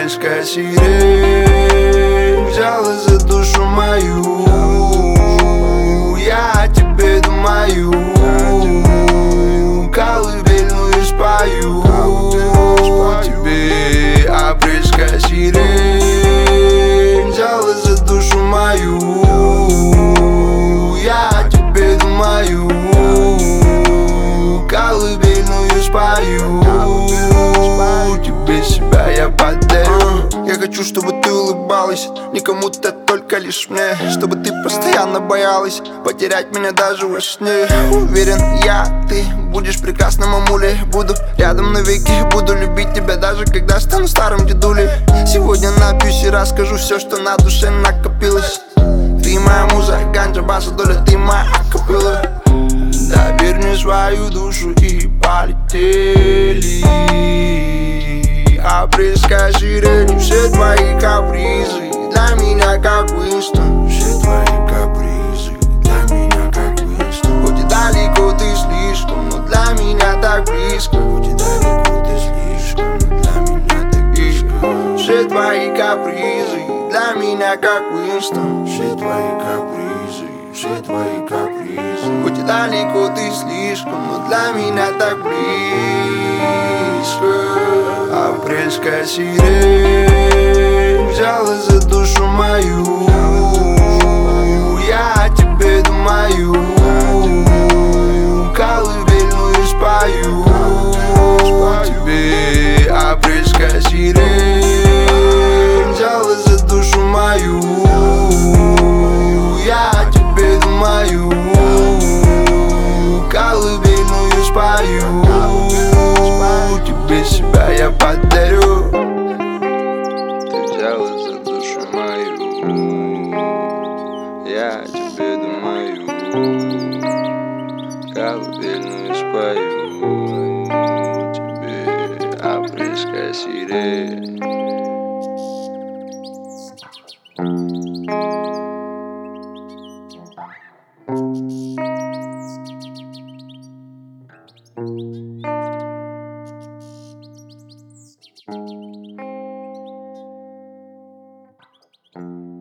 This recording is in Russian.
Апрельская сирень взяла за душу мою. Я о тебе думаю, колыбельную спою тебе. Апрельская сирень взяла за душу мою. Я о тебе думаю, колыбельную спою тебе. Себя я подарю. Я хочу, чтобы ты улыбалась не кому-то, только лишь мне. Чтобы ты постоянно боялась потерять меня даже во сне. Уверен я, ты будешь прекрасной мамулей. Буду рядом навеки, буду любить тебя даже когда стану старым дедулей. Сегодня напьюсь и расскажу все, что на душе накопилось. Ты моя муза, ганджа, баса, доля, ты моя акапелла. Доверь мне свою душу и полетели. Апрельская сирень, все твои капризы для меня как Уинстон. Все твои капризы для меня как Уинстон. Хоть и далеко ты слишком, но для меня так близко. Хоть и далеко ты слишком, но для меня так близко. Все твои капризы для меня как Уинстон. Все твои капризы, все твои капризы. Хоть и далеко ты слишком, но для меня так близко. Апрельская сирень взяла за душу мою. Я о тебе думаю, колыбельную спою тебе. Апрельская сирень взяла за душу мою. Я о тебе думаю, колыбельную спою тебе. Себя я подарю. Ты взяла за душу мою. Я о тебе думаю, колыбельную спою тебе. Апрельская сирень. Thank you.